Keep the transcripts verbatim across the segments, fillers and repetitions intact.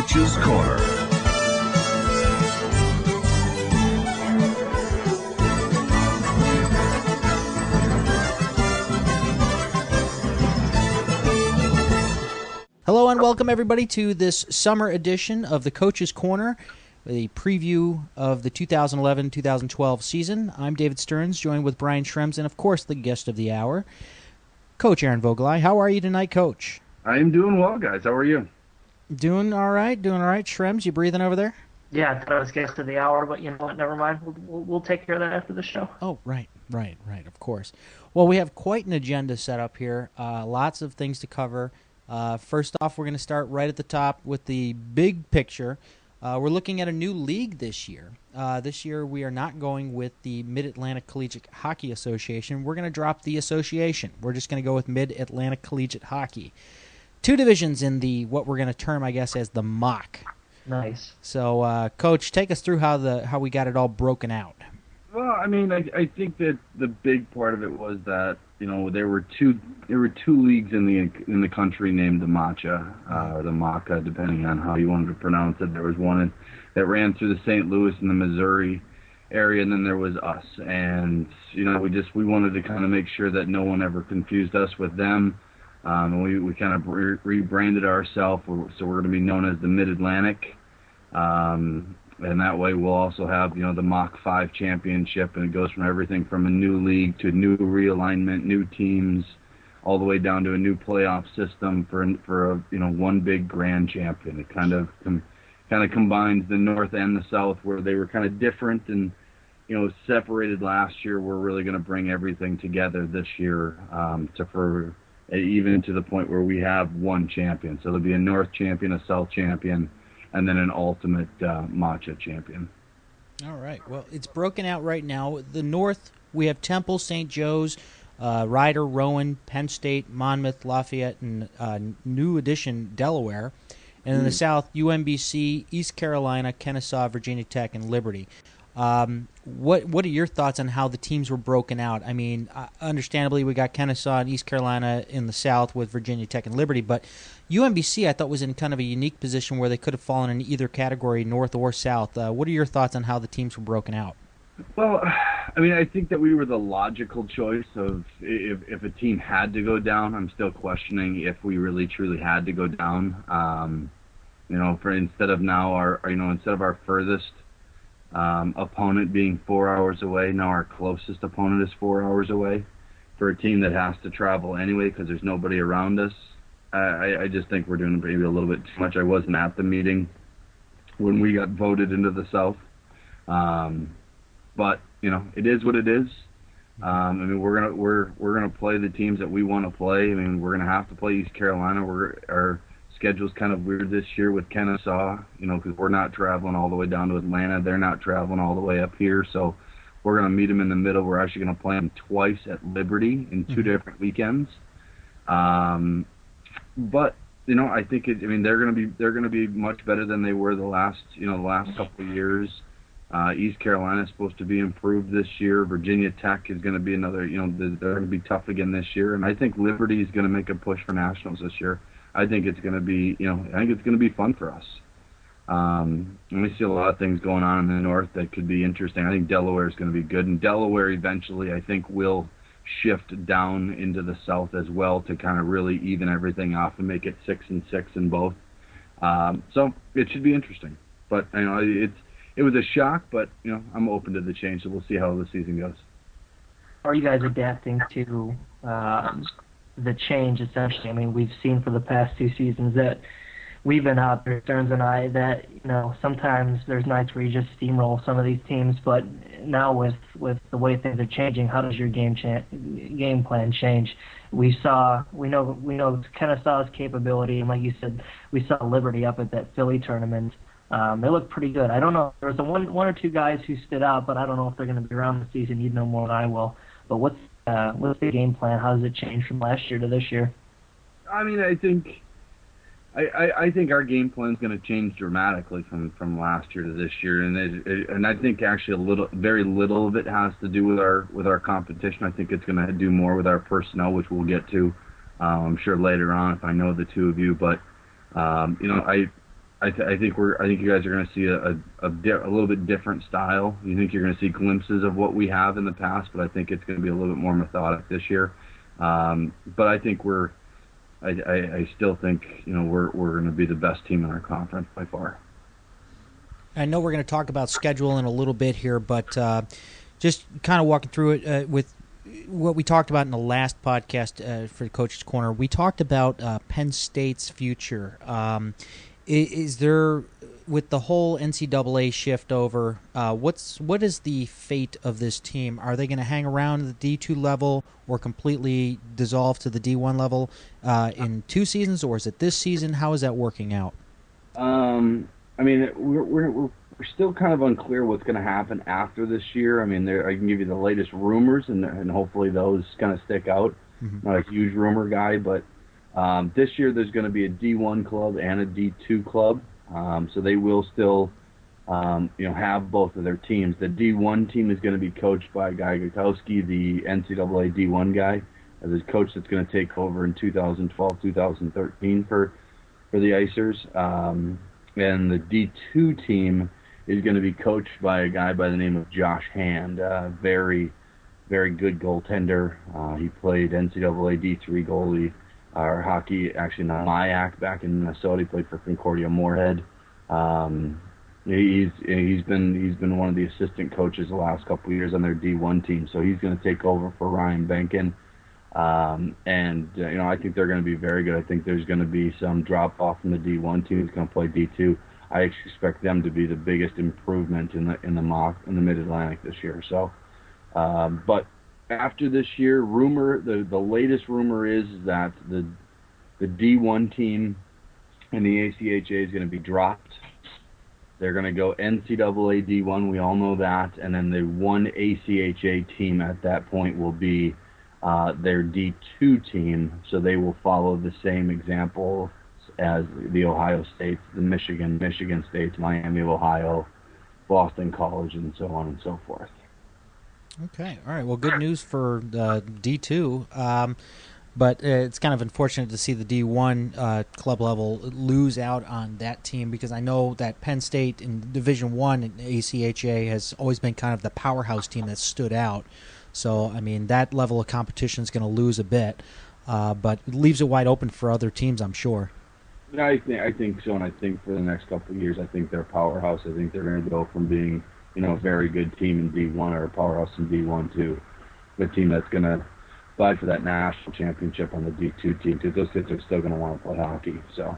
Coach's Corner. Hello and welcome everybody to this summer edition of the Coach's Corner, the preview of the two thousand eleven two thousand twelve season. I'm David Stearns, joined with Brian Schrems, and of course the guest of the hour, Coach Aaron Vogelai. How are you tonight, Coach? I am doing well, guys. How are you? Doing all right, doing all right. Schrems, you breathing over there? Yeah, I thought I was guest of the hour, but you know what? Never mind. We'll, we'll, we'll take care of that after the show. Oh, right, right, right, of course. Well, we have quite an agenda set up here. Uh, lots of things to cover. Uh, first off, we're going to start right at the top with the big picture. Uh, we're looking at a new league this year. Uh, this year, we are not going with the Mid-Atlantic Collegiate Hockey Association. We're going to drop the association. We're just going to go with Mid-Atlantic Collegiate Hockey. Two divisions in the, what we're going to term, I guess, as the M O C. Nice. So, uh, Coach, take us through how the how we got it all broken out. Well, I mean, I, I think that the big part of it was that, you know, there were two there were two leagues in the in the country named the Macha, uh, or the Maca, depending on how you wanted to pronounce it. There was one in, that ran through the Saint Louis and the Missouri area, and then there was us. And, you know, we just we wanted to kind of make sure that no one ever confused us with them. Um, and we, we kind of re- rebranded ourselves, so we're going to be known as the Mid-Atlantic. Um, and that way we'll also have, you know, the M O C five championship, and it goes from everything from a new league to new realignment, new teams, all the way down to a new playoff system for for a, you know, one big grand champion. It kind of com- kind of combines the North and the South, where they were kind of different and, you know, separated last year. We're really going to bring everything together this year, um, to for even to the point where we have one champion. So there'll be a North champion, a South champion, and then an ultimate uh, Macha champion. All right. Well, it's broken out right now. The North, we have Temple, Saint Joe's, uh, Ryder, Rowan, Penn State, Monmouth, Lafayette, and uh, New Addition, Delaware. And in the South, U M B C, East Carolina, Kennesaw, Virginia Tech, and Liberty. Um, what what are your thoughts on how the teams were broken out? I mean, uh, understandably, we got Kennesaw and East Carolina in the South with Virginia Tech and Liberty, but U M B C I thought was in kind of a unique position where they could have fallen in either category, North or South. Uh, what are your thoughts on how the teams were broken out? Well, I mean, I think that we were the logical choice of if, if a team had to go down. I'm still questioning if we really truly had to go down. Um, you know, for instead of now our, you know, instead of our furthest Um, opponent being four hours away, now our closest opponent is four hours away. For a team that has to travel anyway because there's nobody around us, I, I just think we're doing maybe a little bit too much. I wasn't at the meeting when we got voted into the South, um, but you know, it is what it is. Um, I mean, we're gonna we're we're gonna play the teams that we want to play. I mean, we're gonna have to play East Carolina. We're our schedule's kind of weird this year with Kennesaw, you know, because we're not traveling all the way down to Atlanta. They're not traveling all the way up here. So we're going to meet them in the middle. We're actually going to play them twice at Liberty in two mm-hmm. different weekends. Um, but, you know, I think it, I mean, they're going to be, they're going to be much better than they were the last, you know, the last couple of years. Uh, East Carolina is supposed to be improved this year. Virginia Tech is going to be another, you know, they're going to be tough again this year. And I think Liberty is going to make a push for nationals this year. I think it's going to be, you know, I think it's going to be fun for us. Um, and we see a lot of things going on in the North that could be interesting. I think Delaware is going to be good, and Delaware eventually, I think, will shift down into the South as well to kind of really even everything off and make it six and six in both. Um, so it should be interesting. But you know, it's it was a shock, but you know, I'm open to the change, so we'll see how the season goes. Are you guys adapting to Um, the change, essentially? I mean, we've seen for the past two seasons that we've been out there, Stearns and I, that, you know, sometimes there's nights where you just steamroll some of these teams, but now with, with the way things are changing, how does your game cha- game plan change? We saw, we know, we know Kennesaw's capability, and like you said, we saw Liberty up at that Philly tournament. Um, they look pretty good. I don't know, there was a one, one or two guys who stood out, but I don't know if they're going to be around the season. You'd know more than I will. But what's Uh, what's the game plan? How does it change from last year to this year? I mean, I think I, I, I think our game plan is going to change dramatically from, from last year to this year, and it, it, and I think actually a little, very little of it has to do with our with our competition. I think it's going to do more with our personnel, which we'll get to, uh, I'm sure later on if I know the two of you. But um, you know, I I, th- I think we're I think you guys are going to see a a, a, di- a little bit different style. You think you're going to see glimpses of what we have in the past, but I think it's going to be a little bit more methodic this year. Um, but I think we're I, I, I still think you know we're we're going to be the best team in our conference by far. I know we're going to talk about schedule in a little bit here, but uh, just kind of walking through it uh, with what we talked about in the last podcast uh, for the Coach's Corner. We talked about uh, Penn State's future. Um, is, is there, with the whole N C double A shift over, uh, what's what is the fate of this team? Are they going to hang around at the D two level or completely dissolve to the D one level uh, in two seasons, or is it this season? How is that working out? Um, I mean, we're we're we're we're still kind of unclear what's going to happen after this year. I mean, there I can give you the latest rumors, and and hopefully those kind of stick out. Mm-hmm. Not a huge rumor guy, but um, this year there's going to be a D one club and a D two club, um, so they will still, um, you know, have both of their teams. The D one team is going to be coached by Guy Gutowski, the N C double A D one guy, as his coach that's going to take over in two thousand twelve, two thousand thirteen for for the Icers. Um, and the D two team is going to be coached by a guy by the name of Josh Hand, uh, very, very good goaltender. Uh, he played N C double A D three goalie, or hockey, actually in Mayak back in Minnesota. He played for Concordia Moorhead. Um, he's he's been he's been one of the assistant coaches the last couple of years on their D one team, so he's going to take over for Ryan Benkin. Um, and uh, you know, I think they're going to be very good. I think there's going to be some drop off from the D one team who's going to play D two. I expect them to be the biggest improvement in the in the mock in the Mid Atlantic this year. So, um, but after this year, rumor the, the latest rumor is that the the D one team in the A C H A is going to be dropped. They're going to go N C double A D one. We all know that, and then the one A C H A team at that point will be uh, their D two team. So they will follow the same example as the Ohio States, the Michigan, Michigan States, Miami of Ohio, Boston College, and so on and so forth. Okay, all right. Well, good news for uh, D two, um, but uh, it's kind of unfortunate to see the D one uh, club level lose out on that team, because I know that Penn State in Division One in A C H A has always been kind of the powerhouse team that stood out. So, I mean, that level of competition is going to lose a bit, uh, but it leaves it wide open for other teams, I'm sure. I think I think so, and I think for the next couple of years, I think they're a powerhouse. I think they're going to go from being, you know, a very good team in D one or a powerhouse in D one to a team that's going to fight for that national championship on the D two team, because those kids are still going to want to play hockey. So,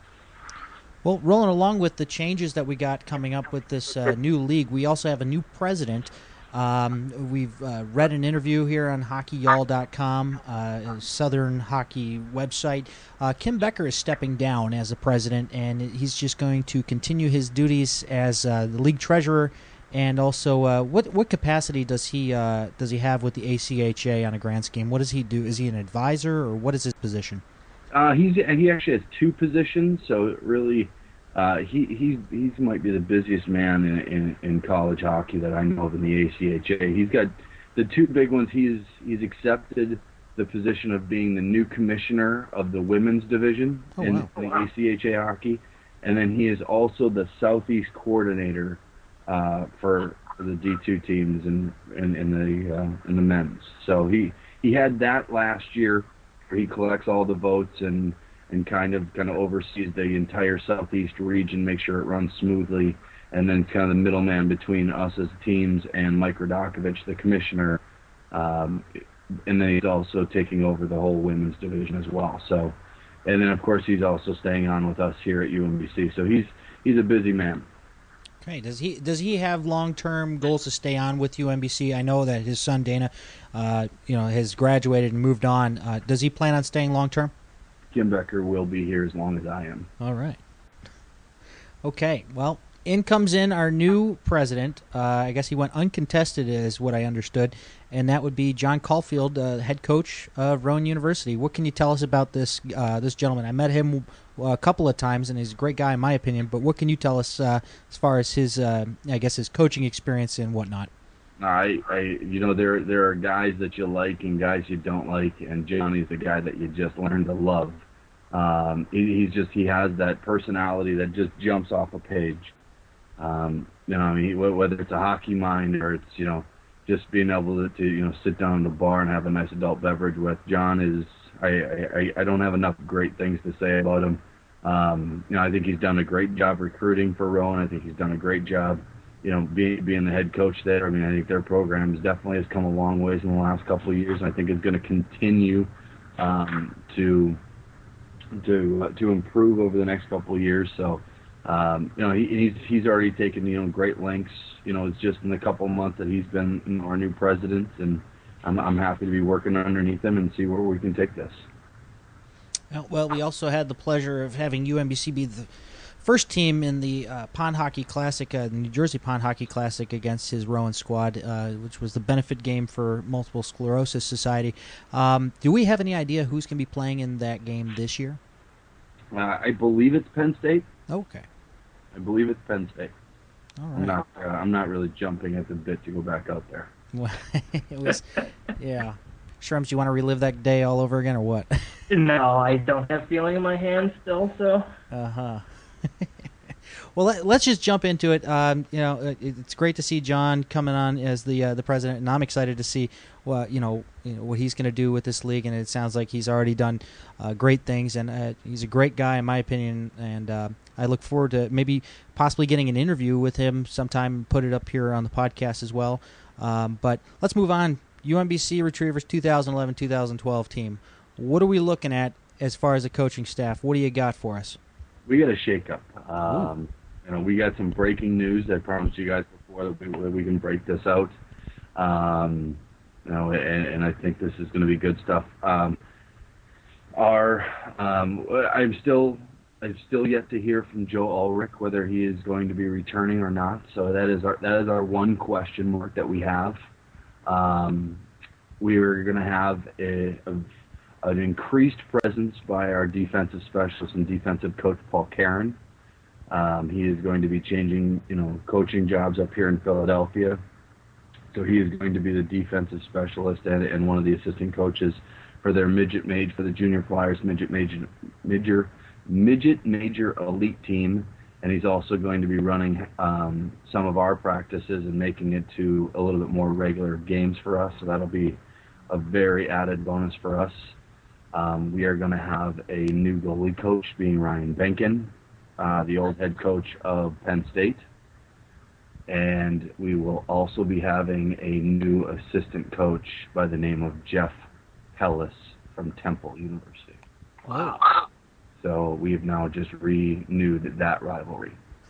well, rolling along with the changes that we got coming up with this uh, new league, we also have a new president. Um, we've uh, read an interview here on hockey y'all dot com, uh, Southern Hockey website. Uh, Kim Becker is stepping down as the president, and he's just going to continue his duties as uh, the league treasurer. And also, uh, what what capacity does he uh, does he have with the A C H A on a grand scheme? What does he do? Is he an advisor, or what is his position? Uh, he's he actually has two positions, so it really. Uh, he he he might be the busiest man in, in in college hockey that I know of in the A C H A. He's got the two big ones. He's he's accepted the position of being the new commissioner of the women's division oh, in wow. the A C H A hockey, and then he is also the Southeast coordinator uh, for, for the D two teams in in, in the uh, in the men's. So he he had that last year, where he collects all the votes and. and kind of kind of oversees the entire Southeast region, make sure it runs smoothly, and then kind of the middleman between us as teams and Mike Radakovich, the commissioner, um, and then he's also taking over the whole women's division as well. So, and then of course he's also staying on with us here at U M B C. So he's he's a busy man. Okay. Does he does he have long term goals to stay on with U M B C? I know that his son Dana, uh, you know, has graduated and moved on. Uh, does he plan on staying long term? Kim Becker will be here as long as I am. All right. Okay. Well, in comes in our new president. Uh, I guess he went uncontested, is what I understood, and that would be John Caulfield, uh, head coach of Rowan University. What can you tell us about this uh, this gentleman? I met him a couple of times, and he's a great guy in my opinion. But what can you tell us uh, as far as his, uh, I guess, his coaching experience and whatnot? I, I, you know, there there are guys that you like and guys you don't like, and Johnny's the guy that you just learn to love. Um, he, he's just he has that personality that just jumps off a page. Um, you know, I mean, whether it's a hockey mind or it's you know just being able to, to you know sit down in the bar and have a nice adult beverage with John is I I, I don't have enough great things to say about him. Um, you know, I think he's done a great job recruiting for Rowan. I think he's done a great job, you know, being being the head coach there. I mean, I think their program definitely has come a long ways in the last couple of years, and I think it's going to continue um, to to uh, to improve over the next couple of years. So, um, you know, he, he's he's already taken you know great lengths. You know, it's just in the couple of months that he's been you know, our new president, and I'm I'm happy to be working underneath him and see where we can take this. Well, we also had the pleasure of having U M B C be the first team in the uh, Pond Hockey Classic, uh, the New Jersey Pond Hockey Classic against his Rowan squad, uh, which was the benefit game for Multiple Sclerosis Society. Um, do we have any idea who's going to be playing in that game this year? Uh, I believe it's Penn State. Okay. I believe it's Penn State. All right. I'm not. Uh, I'm not really jumping at the bit to go back out there. Well, it was, yeah. Shrums, you want to relive that day all over again, or what? No, I don't have feeling in my hands still, so. Uh-huh. Well, let, let's just jump into it. Um, you know, it, it's great to see John coming on as the uh, the president, and I'm excited to see what you know, you know what he's going to do with this league. And it sounds like he's already done uh, great things, and uh, he's a great guy in my opinion. And uh, I look forward to maybe possibly getting an interview with him sometime, and put it up here on the podcast as well. Um, but let's move on. U M B C Retrievers two thousand eleven two thousand twelve team. What are we looking at as far as the coaching staff? What do you got for us? We got a shakeup. Um, you know, we got some breaking news. I promised you guys before that we, that we can break this out. Um, you know, and, and I think this is going to be good stuff. Um, our, um, I'm still, I've still yet to hear from Joe Ulrich whether he is going to be returning or not. So that is our that is our one question mark that we have. Um, we are going to have a, a, an increased presence by our defensive specialist and defensive coach, Paul Karen. Um, he is going to be changing, you know, coaching jobs up here in Philadelphia. So he is going to be the defensive specialist and, and one of the assistant coaches for their midget major, for the Junior Flyers midget major, major, midget major elite team. And he's also going to be running um, some of our practices and making it to a little bit more regular games for us. So that'll be a very added bonus for us. Um, we are going to have a new goalie coach, being Ryan Benkin, uh, the old head coach of Penn State. And we will also be having a new assistant coach by the name of Jeff Hellis from Temple University. Wow. So we have now just renewed that rivalry.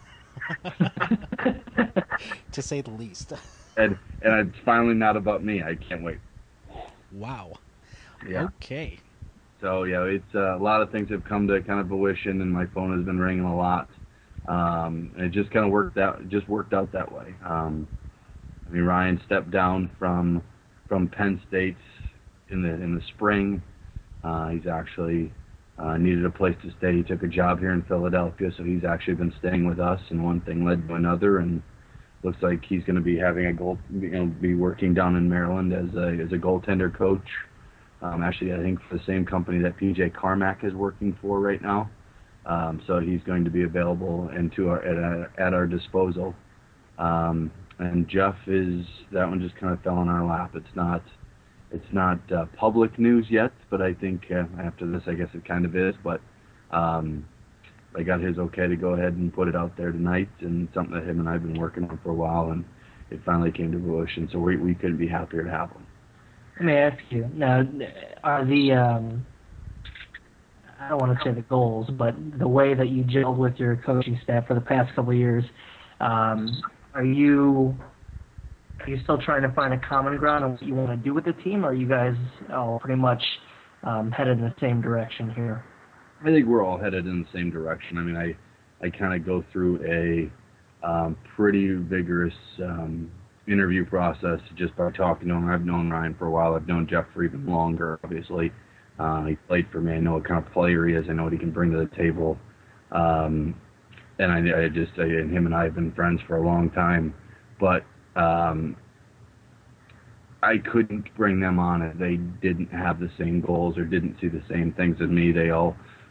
To say the least. And and it's finally not about me. I can't wait. Wow. Yeah. Okay. So yeah, it's uh, a lot of things have come to kind of fruition, and my phone has been ringing a lot. Um, and it just kind of worked out. It just worked out that way. Um, I mean, Ryan stepped down from from Penn State in the in the spring. Uh, he's actually uh, needed a place to stay. He took a job here in Philadelphia, so he's actually been staying with us. And one thing led to another, and looks like he's going to be having a goal, you know, be working down in Maryland as a as a goaltender coach. Um, actually, I think for the same company that P J Carmack is working for right now. Um, so he's going to be available and to our at, our, at our disposal. Um, and Jeff is that one just kind of fell in our lap. It's not it's not uh, public news yet, but I think uh, after this, I guess it kind of is. But um, I got his okay to go ahead and put it out there tonight, and something that him and I've been working on for a while, and it finally came to fruition. So we we couldn't be happier to have him. Let me ask you now: are the um, I don't want to say the goals, but the way that you gelled with your coaching staff for the past couple of years, um, are you are you still trying to find a common ground on what you want to do with the team, or are you guys all pretty much um, headed in the same direction here? I think we're all headed in the same direction. I mean, I I kind of go through a um, pretty vigorous um, interview process just by talking to him. I've known Ryan for a while. I've known Jeff for even longer, obviously. Uh, he played for me. I know what kind of player he is. I know what he can bring to the table. Um, and I, I just, I, and him and I have been friends for a long time. But um, I couldn't bring them on if they didn't have the same goals or didn't see the same things as me. They all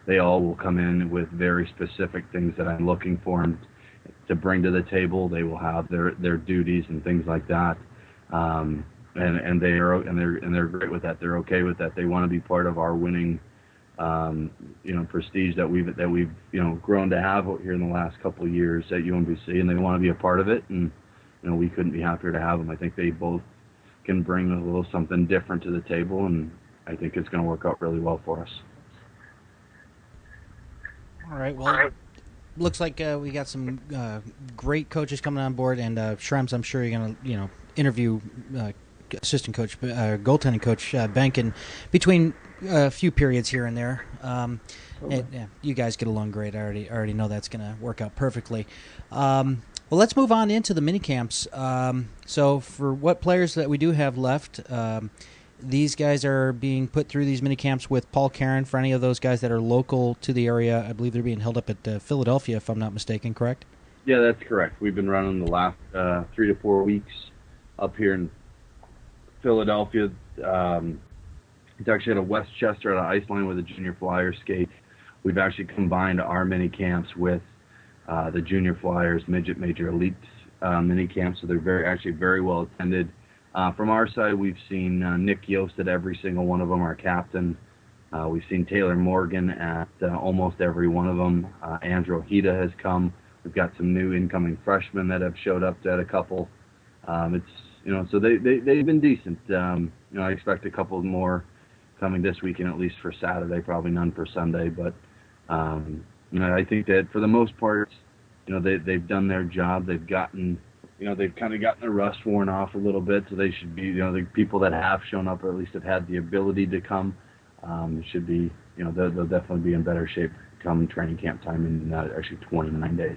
they all will come in with very specific things that I'm looking for them to bring to the table. They will have their, their duties and things like that. Um, and, and they are, and they're, and they're great with that. They're okay with that. They want to be part of our winning, um, you know, prestige that we've, that we've, you know, grown to have here in the last couple of years at U M B C, and they want to be a part of it. And, you know, we couldn't be happier to have them. I think they both can bring a little something different to the table, and I think it's going to work out really well for us. All right. Well, looks like uh, we got some uh, great coaches coming on board, and uh, Shrems, I'm sure you're going to, you know, interview uh, assistant coach, uh, goaltending coach uh, Benkin between a few periods here and there. Um, and, yeah, you guys get along great. I already already know that's going to work out perfectly. Um, well, let's move on into the mini camps. Um, so, for what players that we do have left. Um, These guys are being put through these mini camps with Paul Karen. For any of those guys that are local to the area, I believe they're being held up at uh, Philadelphia, if I'm not mistaken, correct? Yeah, that's correct. We've been running the last uh, three to four weeks up here in Philadelphia. Um, it's actually at a Westchester at an ice line with a junior Flyers skate. We've actually combined our mini camps with uh, the junior Flyers midget major elite uh, mini camps, so they're very actually very well attended. Uh, from our side, we've seen uh, Nick Yost at every single one of them, our captain. Uh, we've seen Taylor Morgan at uh, almost every one of them. Uh, Andrew Hita has come. We've got some new incoming freshmen that have showed up at a couple. Um, it's you know, so they they they've been decent. Um, you know, I expect a couple more coming this weekend, at least for Saturday. Probably none for Sunday, but um, you know, I think that for the most part, you know, they they've done their job. They've gotten. You know, they've kind of gotten the rust worn off a little bit, so they should be, you know, the people that have shown up or at least have had the ability to come, um, should be, you know, they'll, they'll definitely be in better shape come training camp time in uh, actually twenty-nine days.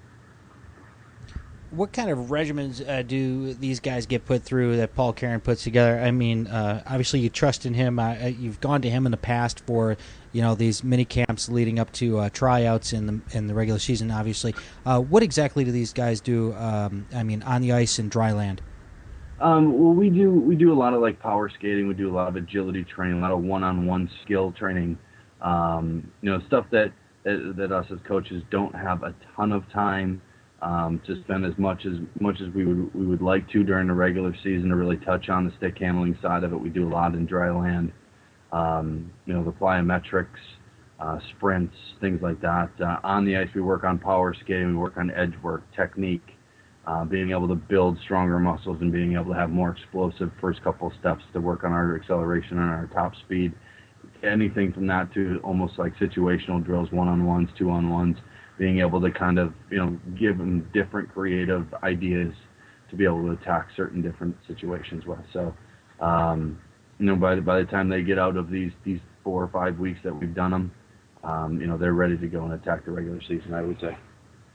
What kind of regimens uh, do these guys get put through that Paul Karen puts together? I mean, uh, obviously you trust in him. Uh, you've gone to him in the past for, you know, these mini camps leading up to uh, tryouts in the in the regular season. Obviously, uh, what exactly do these guys do? Um, I mean, on the ice and dry land. Um, well, we do we do a lot of like power skating. We do a lot of agility training, a lot of one-on-one skill training. Um, you know, stuff that, that that us as coaches don't have a ton of time Um, to spend as much as much as we would we would like to during the regular season to really touch on the stick handling side of it. We do a lot in dry land, um, you know, the plyometrics, uh, sprints, things like that. Uh, on the ice, we work on power skating, we work on edge work, technique, uh, being able to build stronger muscles and being able to have more explosive first couple steps to work on our acceleration and our top speed. Anything from that to almost like situational drills, one-on-ones, two-on-ones. Being able to kind of, you know, give them different creative ideas to be able to attack certain different situations with. So, um, you know, by the, by the time they get out of these, these four or five weeks that we've done them, um, you know, they're ready to go and attack the regular season, I would say.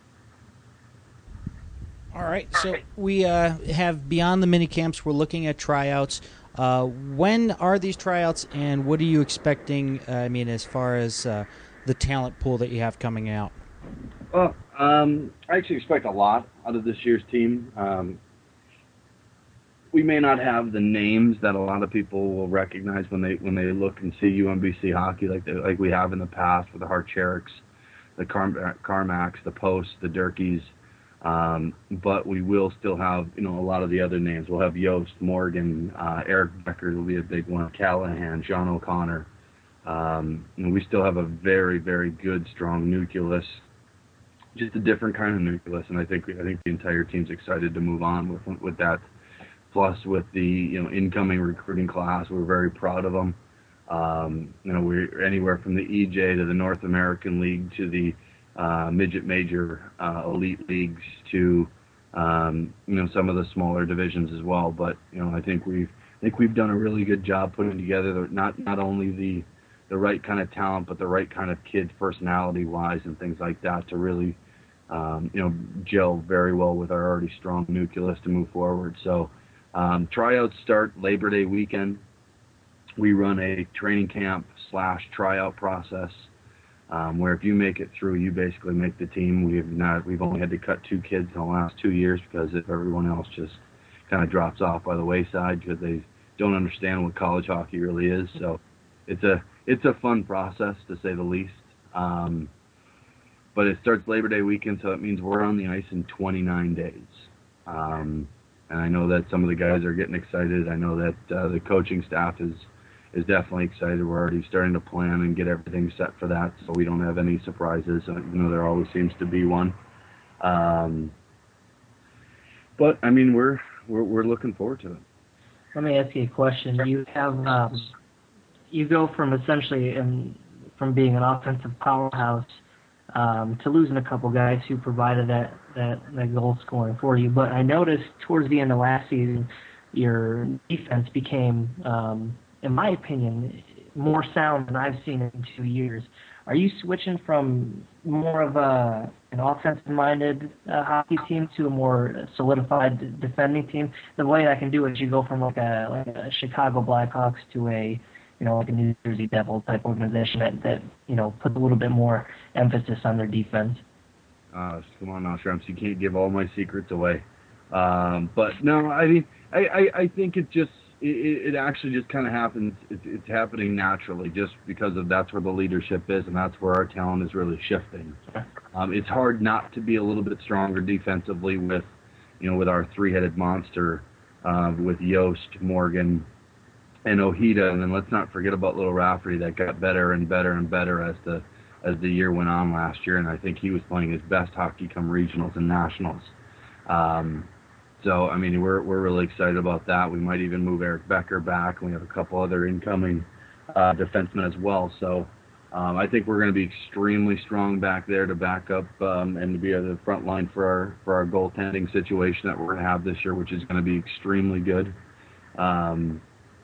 All right, so we uh, have beyond the mini camps, we're looking at tryouts. Uh, when are these tryouts, and what are you expecting, uh, I mean, as far as uh, the talent pool that you have coming out? Well, um, I actually expect a lot out of this year's team. Um, we may not have the names that a lot of people will recognize when they when they look and see U M B C hockey, like they, like we have in the past with the Harcheriks, the Car- Carmacks, the Posts, the Durkees. Um, but we will still have, you know, a lot of the other names. We'll have Yost, Morgan, uh, Eric Becker will be a big one, Callahan, Sean O'Connor. Um, and we still have a very, very good, strong nucleus. Just a different kind of nucleus, and I think I think the entire team's excited to move on with with that. Plus, with the you know incoming recruiting class, we're very proud of them. Um, you know, we're anywhere from the E J to the North American League to the uh, midget major uh, elite leagues to um, you know some of the smaller divisions as well. But you know, I think we've I think we've done a really good job putting together the, not not only the the right kind of talent, but the right kind of kid personality-wise and things like that to really, um, you know, gel very well with our already strong nucleus to move forward. So um, tryouts start Labor Day weekend. We run a training camp slash tryout process um, where if you make it through, you basically make the team. We've not, we've only had to cut two kids in the last two years because if everyone else just kind of drops off by the wayside because they don't understand what college hockey really is. So it's a It's a fun process, to say the least. Um, but it starts Labor Day weekend, so that means we're on the ice in twenty-nine days. Um, and I know that some of the guys are getting excited. I know that uh, the coaching staff is is definitely excited. We're already starting to plan and get everything set for that, so we don't have any surprises. Uh, you know, there always seems to be one. Um, but I mean, we're we're we're looking forward to it. Let me ask you a question. You have um, you go from essentially in, from being an offensive powerhouse um, to losing a couple guys who provided that, that, that goal scoring for you. But I noticed towards the end of last season, your defense became, um, in my opinion, more sound than I've seen in two years. Are you switching from more of a an offensive-minded uh, hockey team to a more solidified defending team? The way I can do it is you go from like a like a Chicago Blackhawks to a you know like a New Jersey Devils type organization that, that you know puts a little bit more emphasis on their defense. Uh, come on now, Shrimps. You can't give all my secrets away. Um, but no, I mean, I, I, I think it just it, it actually just kind of happens. It's, it's happening naturally, just because of that's where the leadership is, and that's where our talent is really shifting. Um, it's hard not to be a little bit stronger defensively with, you know, with our three-headed monster, uh, with Yost, Morgan, and Ojeda, and then let's not forget about Little Rafferty that got better and better and better as the as the year went on last year, and I think he was playing his best hockey come regionals and nationals. Um, so I mean, we're we're really excited about that. We might even move Eric Becker back, and we have a couple other incoming uh, defensemen as well. So um, I think we're going to be extremely strong back there to back up um, and to be at the front line for our for our goaltending situation that we're going to have this year, which is going to be extremely good. Um,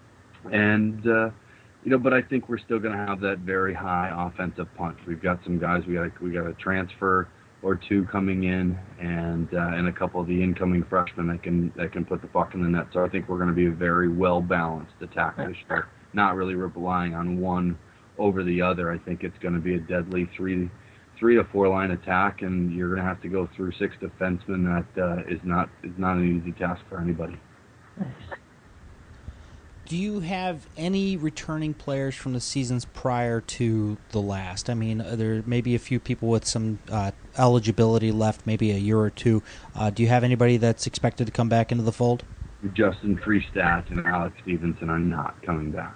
and uh, you know, but I think we're still going to have that very high offensive punch. We've got some guys. We got we got a transfer or two coming in, and uh, and a couple of the incoming freshmen that can that can put the puck in the net. So I think we're going to be a very well balanced attack this year. Not really relying on one over the other. I think it's going to be a deadly three three to four line attack, and you're going to have to go through six defensemen. That uh, is not is not an easy task for anybody. Nice. Do you have any returning players from the seasons prior to the last? I mean, there may be a few people with some uh, eligibility left, maybe a year or two. Uh, do you have anybody that's expected to come back into the fold? Justin Freestat and Alex Stevenson are not coming back.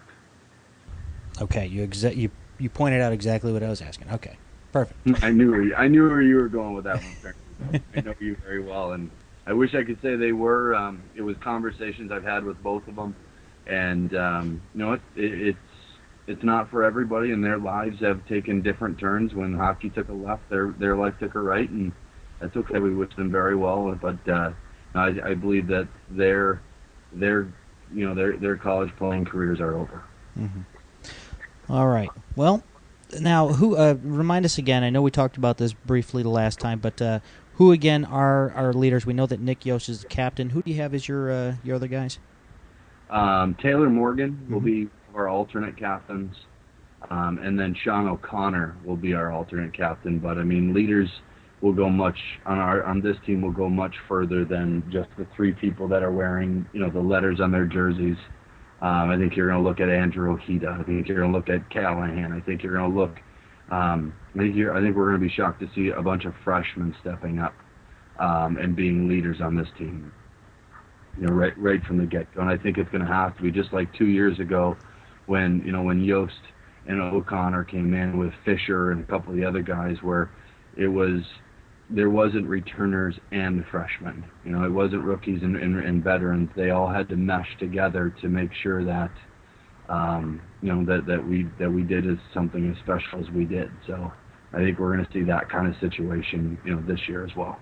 Okay, you exa- you you pointed out exactly what I was asking. Okay, perfect. I knew where you, I knew where you were going with that one. I know you very well, and I wish I could say they were. Um, it was conversations I've had with both of them. And um, you know, it, it, it's it's not for everybody, and their lives have taken different turns. When hockey took a left, their their life took a right, and that's okay. We wish them very well, but uh, I, I believe that their their you know their their college playing careers are over. Mm-hmm. All right. Well, now who uh, remind us again? I know we talked about this briefly the last time, but uh, who again are our leaders? We know that Nick Yost is the captain. Who do you have as your uh, your other guys? Um, Taylor Morgan mm-hmm. will be our alternate captains, um, and then Sean O'Connor will be our alternate captain. But I mean, leaders will go much on our on this team will go much further than just the three people that are wearing you know the letters on their jerseys. Um, I think you're going to look at Andrew Ojeda. I think you're going to look at Callahan. I think you're going to look. Um, I think you're, I think we're going to be shocked to see a bunch of freshmen stepping up um, and being leaders on this team. You know, right, right from the get-go, and I think it's going to have to be just like two years ago, when you know when Yost and O'Connor came in with Fisher and a couple of the other guys, where it was there wasn't returners and freshmen. You know, it wasn't rookies and, and, and veterans. They all had to mesh together to make sure that um, you know that, that we that we did as something as special as we did. So I think we're going to see that kind of situation, you know, this year as well.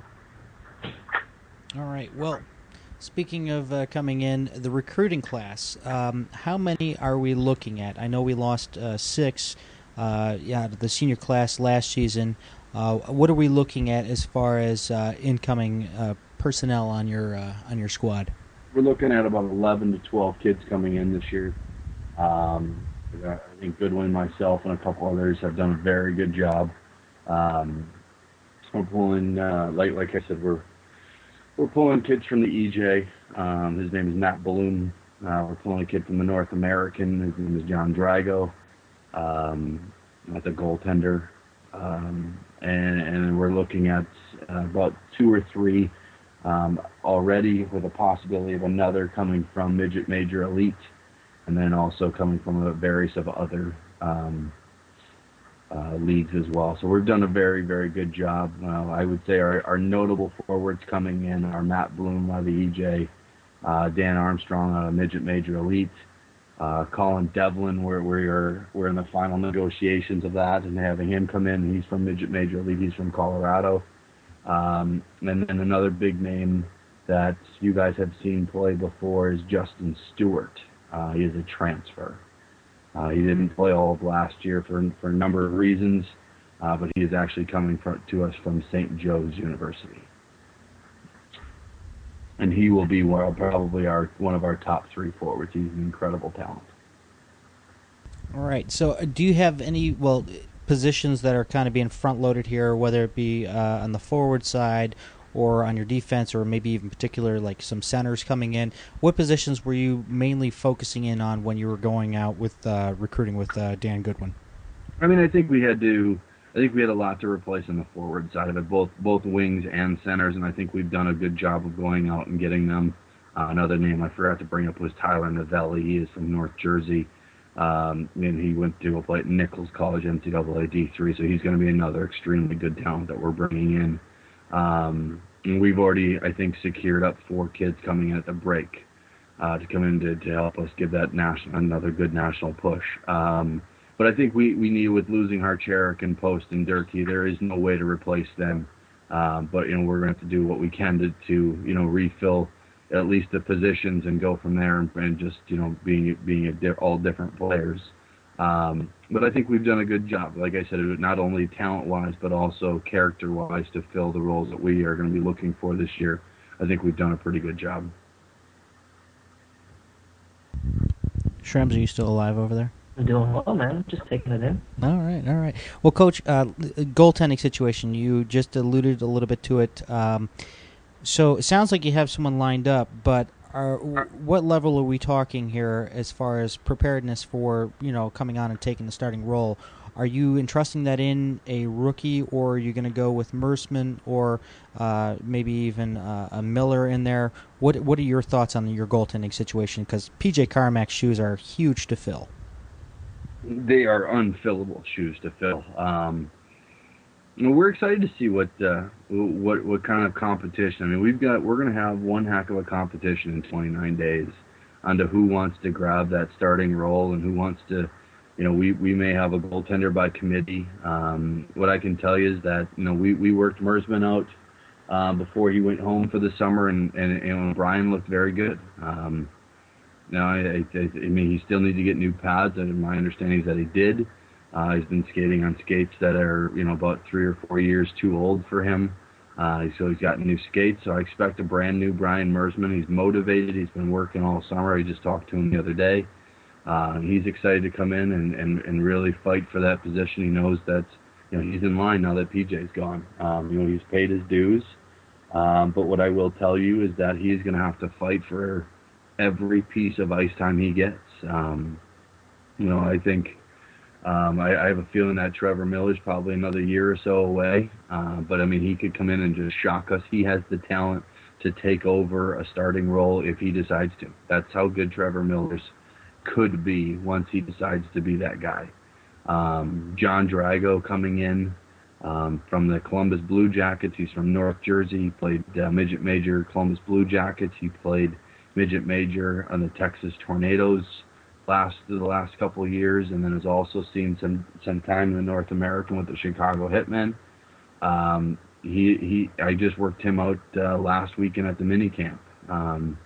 All right. Well. Speaking of uh, coming in, the recruiting class, um, how many are we looking at? I know we lost uh, six uh, yeah, the senior class last season. Uh, what are we looking at as far as uh, incoming uh, personnel on your uh, on your squad? We're looking at about eleven to twelve kids coming in this year. Um, I think Goodwin, myself, and a couple others have done a very good job. Um, we're pulling, uh, like like I said, we're We're pulling kids from the E J. Um, his name is Matt Bloom. Uh, we're pulling a kid from the North American. His name is John Drago. Um, that's a goaltender. um, and, and we're looking at uh, about two or three um, already, with a possibility of another coming from Midget Major Elite, and then also coming from a various of other um, uh, leagues as well. So we've done a very, very good job. Uh, I would say our, our notable forwards coming in are Matt Bloom out of the E J, uh, Dan Armstrong out of Midget Major Elite, uh, Colin Devlin, where we're we're in the final negotiations of that, and having him come in. He's from Midget Major Elite. He's from Colorado. Um, and then another big name that you guys have seen play before is Justin Stewart. Uh, he is a transfer. Uh, he didn't play all of last year for for a number of reasons, uh, but he is actually coming from, to us from Saint Joe's University, and he will be one, probably our one of our top three forwards. He's an incredible talent. All right. So, uh, do you have any well positions that are kind of being front loaded here, whether it be uh, on the forward side or on your defense, or maybe even particular like some centers coming in? What positions were you mainly focusing in on when you were going out with uh, recruiting with uh, Dan Goodwin? I mean, I think we had to. I think we had a lot to replace on the forward side of it, both both wings and centers, and I think we've done a good job of going out and getting them. Uh, another name I forgot to bring up was Tyler Novelli. He is from North Jersey, um, and he went to play at Nichols College, N C double A D three, so he's going to be another extremely good talent that we're bringing in. Um, and we've already, I think, secured up four kids coming at the break uh, to come in to, to help us give that national another good national push. Um, But I think we, we need, with losing Harcharik and Post and Durkee, there is no way to replace them. Um, but, you know, we're going to have to do what we can to, to, you know, refill at least the positions and go from there, and, and just, you know, being being a di- all different players. Um, but I think we've done a good job, like I said, not only talent-wise, but also character-wise, to fill the roles that we are going to be looking for this year. I think we've done a pretty good job. Shrems, are you still alive over there? I'm doing well, man. Just taking it in. All right, all right. Well, Coach, uh, goaltending situation, you just alluded a little bit to it. Um, so it sounds like you have someone lined up, but are, what level are we talking here as far as preparedness for, you know, coming on and taking the starting role? Are you entrusting that in a rookie, or are you going to go with Mersman, or uh, maybe even uh, a Miller in there? What What are your thoughts on your goaltending situation? Because P J Carmack's shoes are huge to fill. They are unfillable shoes to fill. Um, we're excited to see what uh, what what kind of competition. I mean, we've got we're going to have one heck of a competition in twenty-nine days onto who wants to grab that starting role and who wants to. You know, we, we may have a goaltender by committee. Um, what I can tell you is that, you know, we, we worked Mersman out uh, before he went home for the summer, and and you know, Brian looked very good. Um, No, I, I, I mean, he still needs to get new pads, and my understanding is that he did. Uh, he's been skating on skates that are, you know, about three or four years too old for him. Uh, so he's got new skates, so I expect a brand new Brian Mersman. He's motivated. He's been working all summer. I just talked to him the other day. Uh, he's excited to come in and, and, and really fight for that position. He knows that, you know, he's in line now that P J's gone. Um, you know, he's paid his dues. Um, but what I will tell you is that he's going to have to fight for every piece of ice time he gets. Um, you know, I think um, I, I have a feeling that Trevor Miller's probably another year or so away. Uh, but, I mean, he could come in and just shock us. He has the talent to take over a starting role if he decides to. That's how good Trevor Miller's could be once he decides to be that guy. Um, John Drago coming in um, from the Columbus Blue Jackets. He's from North Jersey. He played uh, Midget Major Columbus Blue Jackets. He played Midget Major on the Texas Tornadoes last the last couple of years, and then has also seen some some time in the North American with the Chicago Hitmen. Um, he he I just worked him out uh, last weekend at the mini camp. Um,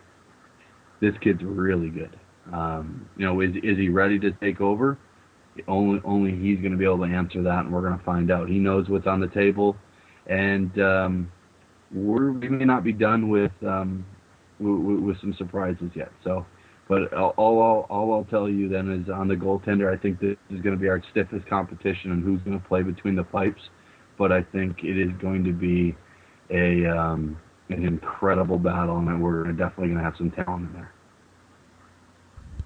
this kid's really good. Um, you know, is is he ready to take over? Only only he's going to be able to answer that, and we're going to find out. He knows what's on the table, and um, we're, we may not be done with. Um, with some surprises yet. So, but all, all, all I'll tell you then is on the goaltender, I think this is going to be our stiffest competition and who's going to play between the pipes. But I think it is going to be a um, an incredible battle, and we're definitely going to have some talent in there.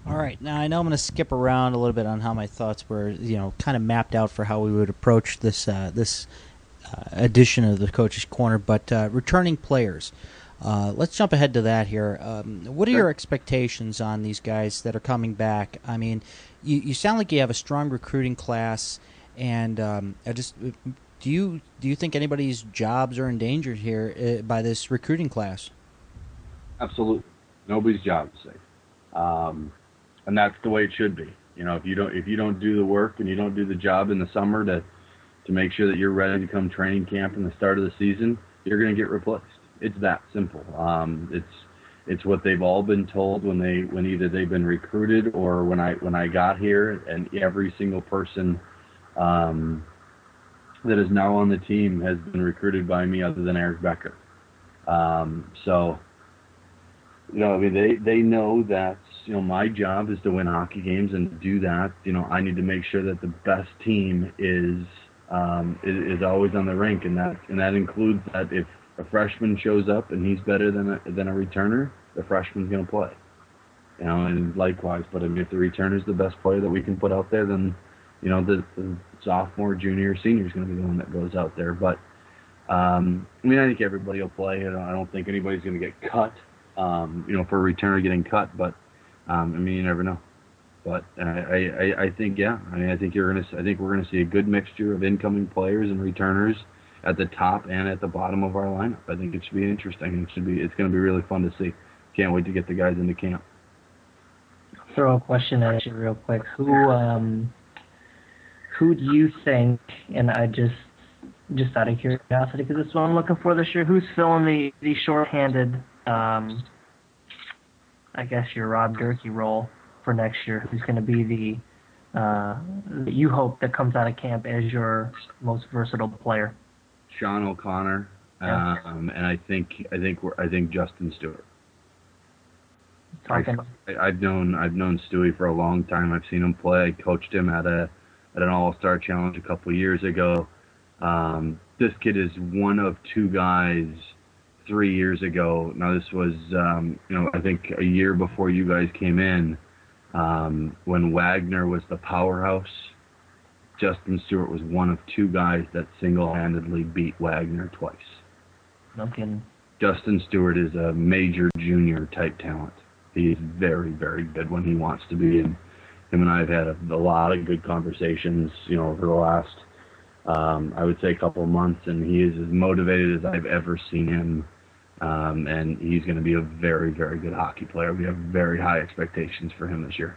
All right, now I know I'm going to skip around a little bit on how my thoughts were, you know, kind of mapped out for how we would approach this uh, this uh, edition of the Coach's Corner. But uh, returning players, uh, let's jump ahead to that here. Um, what are Sure. your expectations on these guys that are coming back? I mean, you, you sound like you have a strong recruiting class, and um, I just do you do you think anybody's jobs are endangered here uh, by this recruiting class? Absolutely, nobody's job is safe, um, and that's the way it should be. You know, if you don't if you don't do the work and you don't do the job in the summer to to make sure that you're ready to come training camp in the start of the season, you're going to get replaced. It's that simple. Um, it's it's what they've all been told when they when either they've been recruited or when I when I got here, and every single person um, that is now on the team has been recruited by me, other than Eric Becker. Um, so. You know, I mean, they, they know that, you know, my job is to win hockey games, and to do that, you know, I need to make sure that the best team is um, is, is always on the rink, and that and that includes that if a freshman shows up and he's better than a, than a returner, the freshman's going to play. You know, and likewise, but I mean, if the returner's the best player that we can put out there, then, you know, the, the sophomore, junior, senior is going to be the one that goes out there. But, um, I mean, I think everybody will play. I don't, I don't think anybody's going to get cut. Um, you know, for a returner getting cut, but um, I mean, you never know. But uh, I, I, I think, yeah, I mean, I think you're gonna, I think we're gonna see a good mixture of incoming players and returners at the top and at the bottom of our lineup. I think it should be interesting. It should be, it's gonna be really fun to see. Can't wait to get the guys into camp. Throw a question at you real quick. Who, um, who do you think? And I just, just out of curiosity, because this is what I'm looking for this year. Who's filling the the shorthanded? Um, I guess your Rob Durkee role for next year. Who's going to be the uh, that you hope that comes out of camp as your most versatile player? Sean O'Connor, Yeah. um, and I think I think we're, I think Justin Stewart. Talking. I, I've known I've known Stewie for a long time. I've seen him play. I coached him at a at an All Star Challenge a couple of years ago. Um, this kid is one of two guys. Three years ago. Now this was, um, you know, I think a year before you guys came in, um, when Wagner was the powerhouse. Justin Stewart was one of two guys that single-handedly beat Wagner twice. No kidding. Justin Stewart is a major junior type talent. He is very, very good when he wants to be, and him and I have had a, a lot of good conversations, you know, over the last, um, I would say, a couple of months, and he is as motivated as I've ever seen him. Um, and he's going to be a very, very good hockey player. We have very high expectations for him this year.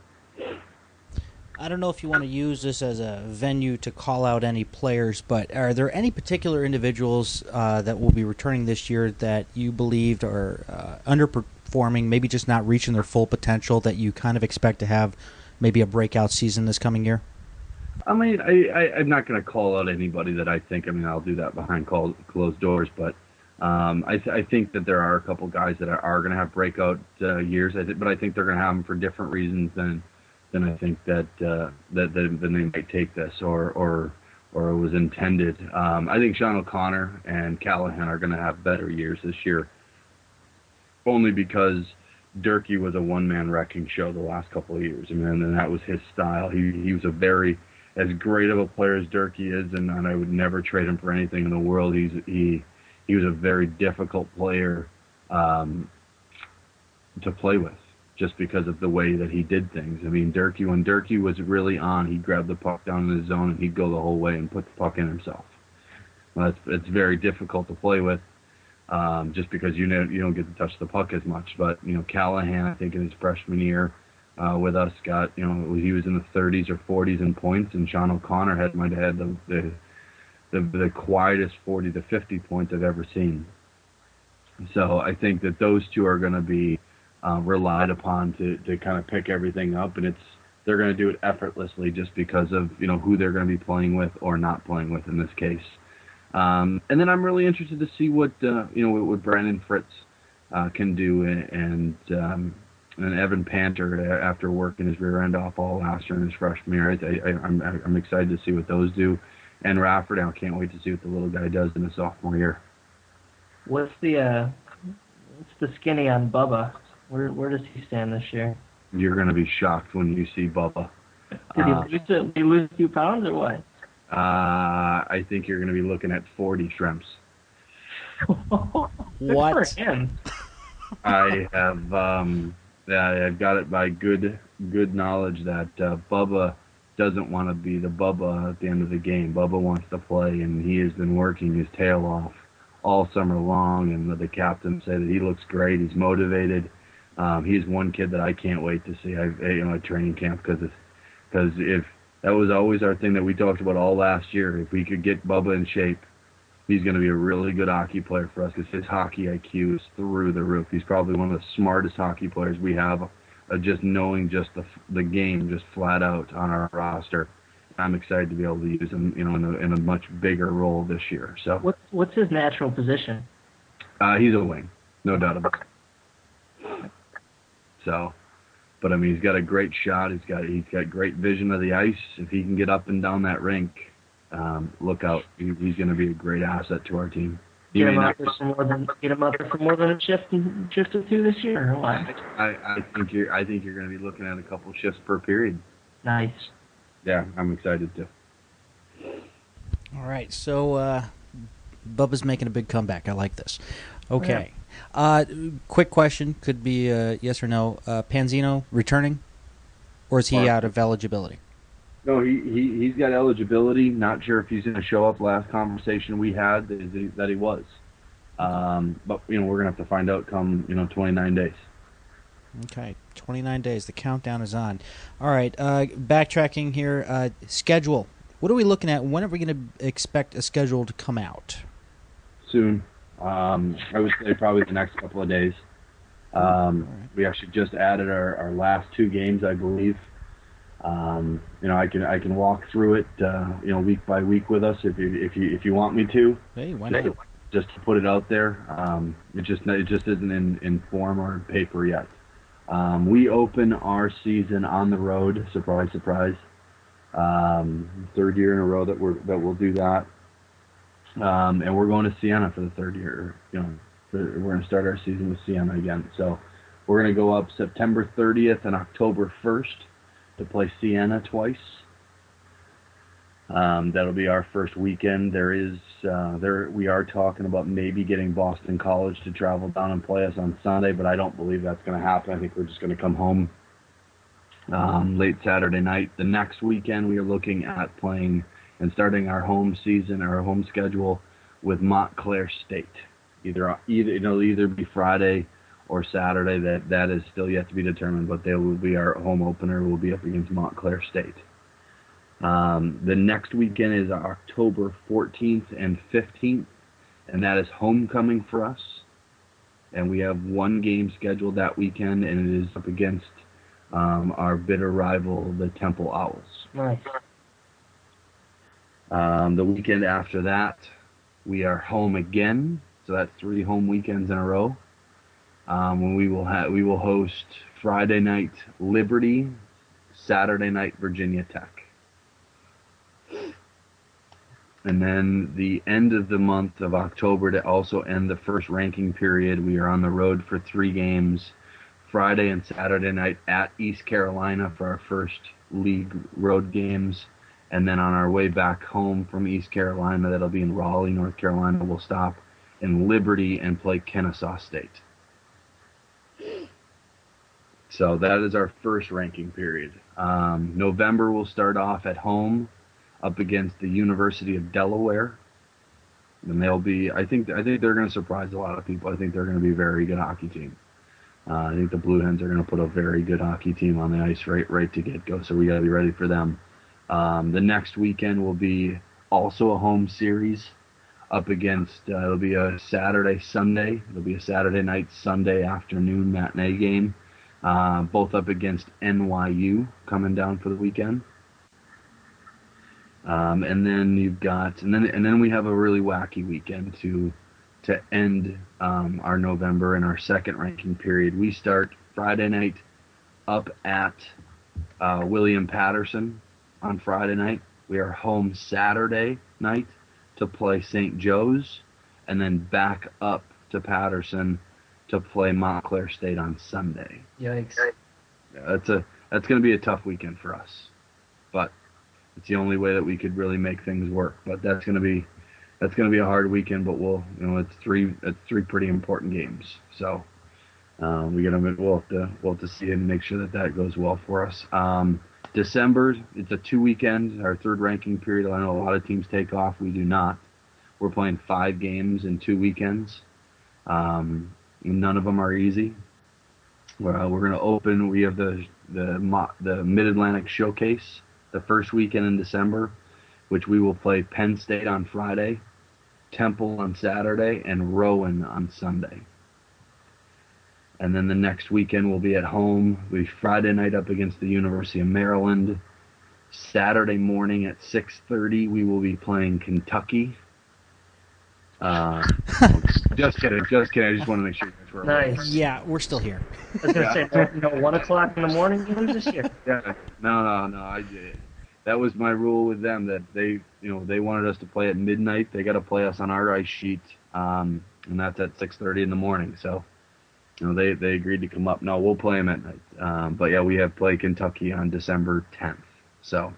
I don't know if you want to use this as a venue to call out any players, but are there any particular individuals uh, that will be returning this year that you believed are uh, underperforming, maybe just not reaching their full potential, that you kind of expect to have maybe a breakout season this coming year? I mean, I, I, I'm not going to call out anybody that I think. I mean, I'll do that behind call, closed doors, but Um, I, th- I think that there are a couple guys that are, are going to have breakout uh, years, I th- but I think they're going to have them for different reasons than than I think that uh, that, that than they might take this or or or it was intended. Um, I think Sean O'Connor and Callahan are going to have better years this year, only because Durkee was a one-man wrecking show the last couple of years. I mean, and that was his style. He he was a very as great of a player as Durkee is, and, and I would never trade him for anything in the world. He's he. He was a very difficult player um, to play with, just because of the way that he did things. I mean, Durkee, when Durkee was really on, he'd grab the puck down in his zone and he'd go the whole way and put the puck in himself. Well, it's it's very difficult to play with, um, just because you know you don't get to touch the puck as much. But you know, Callahan, I think in his freshman year uh, with us, got you know he was in the thirties or forties in points, and Sean O'Connor had might have had the, the The, the quietest forty to fifty points I've ever seen. So I think that those two are going to be uh, relied upon to, to kind of pick everything up, and it's they're going to do it effortlessly just because of you know who they're going to be playing with or not playing with in this case. Um, and then I'm really interested to see what uh, you know what, what Brandon Fritz uh, can do, and and, um, and Evan Panter after working his rear end off all last year in his freshman year. I, I, I'm I'm excited to see what those do. And Rafford, I can't wait to see what the little guy does in his sophomore year. What's the uh, what's the skinny on Bubba? Where where does he stand this year? you're going to be shocked when you see Bubba. Did he Uh, lose, did he lose a few pounds or what? uh, I think you're going to be looking at forty shrimps. Good What? for him. I have um, yeah, I've got it by good good knowledge that uh, Bubba doesn't want to be the Bubba at the end of the game. Bubba wants to play, and he has been working his tail off all summer long. And the captain said that he looks great. He's motivated. Um, he's one kid that I can't wait to see. I you know at training camp because because if that was always our thing that we talked about all last year. If we could get Bubba in shape, he's going to be a really good hockey player for us because his hockey I Q is through the roof. He's probably one of the smartest hockey players we have, uh, just knowing just the the game just flat out on our roster. I'm excited to be able to use him, you know, in a, in a much bigger role this year. So What's what's his natural position? uh, he's a wing, no doubt about it. So, but I mean, he's got a great shot. He's got he's got great vision of the ice. If he can get up and down that rink, um, look out. He, he's going to be a great asset to our team. He Get may him not- out there for more than get him out there for more than a shift shift or two this year, or what? I, I think you're I think you're going to be looking at a couple shifts per period. Nice. Yeah, I'm excited to. All right, so uh, Bubba's making a big comeback. I like this. Okay. Uh, quick question, could be uh, yes or no. Uh, Panzino returning, or is he Or- out of eligibility? No, he, he, he's got eligibility. Not sure if he's going to show up. Last conversation we had is he, that he was. Um, but, you know, we're going to have to find out come, you know, twenty-nine days. Okay, twenty-nine days. The countdown is on. All right, uh, backtracking here. Uh, schedule. What are we looking at? When are we going to expect a schedule to come out? Soon. Um, I would say probably the next couple of days. Um, All right. we actually just added our, our last two games, I believe. Um, you know, I can I can walk through it, uh, you know, week by week with us if you if you if you want me to. Hey, why not? Just to put it out there. Um, it just it just isn't in, in form or paper yet. Um, we open our season on the road. Surprise, surprise. Um, third year in a row that we're that we'll do that. Um, and we're going to Siena for the third year. You know, for, we're going to start our season with Siena again. So we're going to go up September thirtieth and October first to play Siena twice. Um, that'll be our first weekend. There is uh, there we are talking about maybe getting Boston College to travel down and play us on Sunday, but I don't believe that's going to happen. I think we're just going to come home um, late Saturday night. The next weekend we are looking at playing and starting our home season, our home schedule with Montclair State. Either either it'll either be Friday or Saturday. That that is still yet to be determined, but they will be our home opener. Will be up against Montclair State. Um, the next weekend is October fourteenth and fifteenth, and that is homecoming for us. And we have one game scheduled that weekend, and it is up against um, our bitter rival, the Temple Owls. Nice. Um, the weekend after that, we are home again, so that's three home weekends in a row. Um, when we will ha- we will host Friday night Liberty, Saturday night Virginia Tech. And then the end of the month of October to also end the first ranking period, we are on the road for three games, Friday and Saturday night at East Carolina for our first league road games. And then on our way back home from East Carolina, that'll be in Raleigh, North Carolina, we'll stop in Liberty and play Kennesaw State. So that is our first ranking period. Um, November will start off at home up against the University of Delaware. And they'll be, I think I think they're going to surprise a lot of people. I think they're going to be a very good hockey team. Uh, I think the Blue Hens are going to put a very good hockey team on the ice right, right to get go, so we got to be ready for them. Um, the next weekend will be also a home series up against, uh, it'll be a Saturday, Sunday. It'll be a Saturday night, Sunday afternoon matinee game, uh, both up against N Y U coming down for the weekend. Um, and then you've got, and then and then we have a really wacky weekend to to end um, our November and our second ranking period. We start Friday night up at uh, William Patterson on Friday night. We are home Saturday night to play Saint Joe's, and then back up to Patterson to play Montclair State on Sunday. Yikes. yeah, that's a that's going to be a tough weekend for us, but it's the only way that we could really make things work. But that's going to be that's going to be a hard weekend. But we'll you know it's three it's three pretty important games. So um, we got to we'll have to we'll have to see and make sure that that goes well for us. Um, December, it's a two weekend, our third ranking period. I know a lot of teams take off. We do not. We're playing five games in two weekends. Um, none of them are easy. Well, we're going to open. We have the the the Mid Atlantic Showcase the first weekend in December, which we will play Penn State on Friday, Temple on Saturday, and Rowan on Sunday. And then the next weekend we'll be at home. We Friday night up against the University of Maryland. Saturday morning at six thirty we will be playing Kentucky. Uh, just kidding, just kidding. I just want to make sure you guys were aware. Nice. Yeah, we're still here. I was gonna say, you know, one o'clock in the morning, you lose this year. Yeah, no, no, no. I did. That was my rule with them. That they, you know, they wanted us to play at midnight. They got to play us on our ice sheet, um, and that's at six thirty in the morning. So, you know, they they agreed to come up. No, we'll play them at night. Um, but yeah, we have play Kentucky on December tenth. So,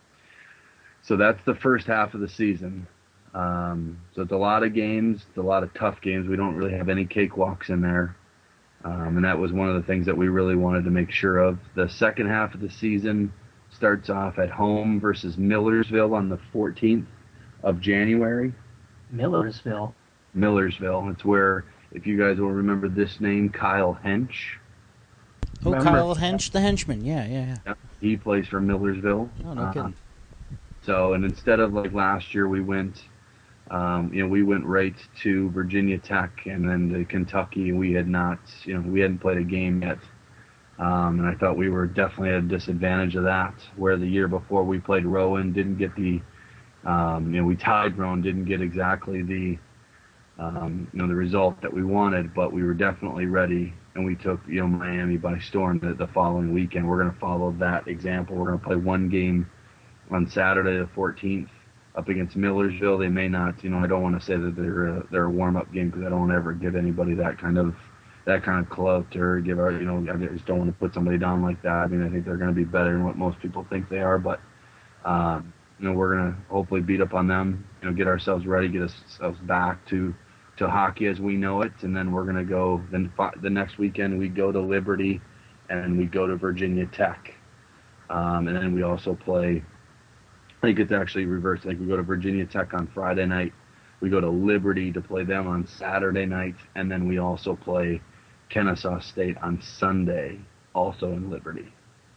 so that's the first half of the season. Um, so it's a lot of games, it's a lot of tough games. We don't really have any cakewalks in there. Um, and that was one of the things that we really wanted to make sure of. The second half of the season starts off at home versus Millersville on the fourteenth of January. Millersville. Millersville. It's where, if you guys will remember this name, Kyle Hench. Oh, Remember- Kyle Hench, the henchman. Yeah, yeah, yeah. He plays for Millersville. Oh, no Uh, kidding. So, and instead of like last year, we went, um, you know, we went right to Virginia Tech and then to Kentucky. We had not, you know, we hadn't played a game yet. Um, and I thought we were definitely at a disadvantage of that, where the year before we played Rowan, didn't get the, um, you know, we tied Rowan, didn't get exactly the, um, you know, the result that we wanted, but we were definitely ready, and we took, you know, Miami by storm the, the following weekend. We're going to follow that example. We're going to play one game on Saturday the fourteenth up against Millersville. They may not, you know, I don't want to say that they're a, they're a warm-up game because I don't ever give anybody that kind of that kind of clout or give our, you know, I just don't want to put somebody down like that. I mean, I think they're going to be better than what most people think they are, but um, you know, we're going to hopefully beat up on them, you know, get ourselves ready, get ourselves back to to hockey as we know it, and then we're going to go. Then fi- the next weekend we go to Liberty, and we go to Virginia Tech, um, and then we also play. I think it's actually reversed. Like we go to Virginia Tech on Friday night, we go to Liberty to play them on Saturday night, and then we also play Kennesaw State on Sunday, also in Liberty.